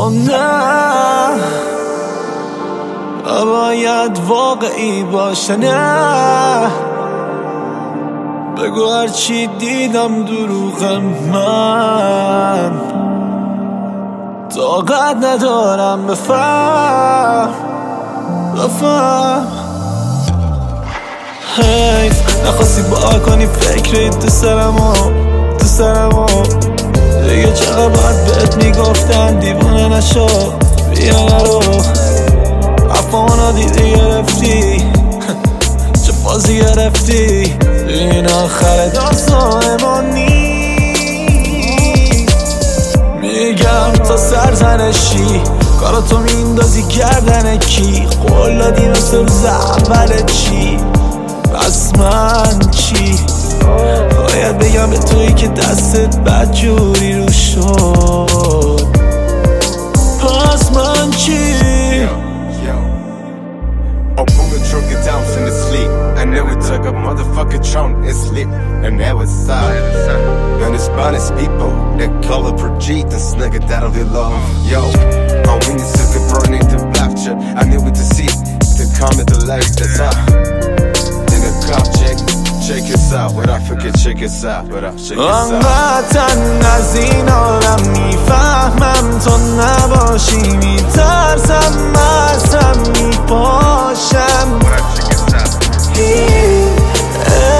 نه باید واقعی باشه، نه بگو هرچی دیدم دروغ، من طاقت ندارم بفهم حیف نخواستی با کنی فکری تو سرمو دیگه چقدر باید بهت میگفتم دیوانه نشو، بیا نرو افانا دیده گرفتی چه بازی گرفتی، این آخر داستان ما نیست. میگم تا سرزنشی کاراتو میندازی گردن کی، قول دادی مثل روز اول چی، پس من چی باید بگم به تویی که دستت بدجوری رو شد، پس من چی. Oh, Bunga drunk it down from the sleep. And then we took a motherfucking trunk and sleep. And that was sad. And it's Spanish people that call it Brigitte and nigga that'll be love. Yo, I'm winning so good burning the black chip. I knew it to see the comment the life that's up. Nigga cop check us out. But I forget check us out. But I check us out. انقدر از این عالم میفهمم تو نباشی، میترسم مستم میپاشم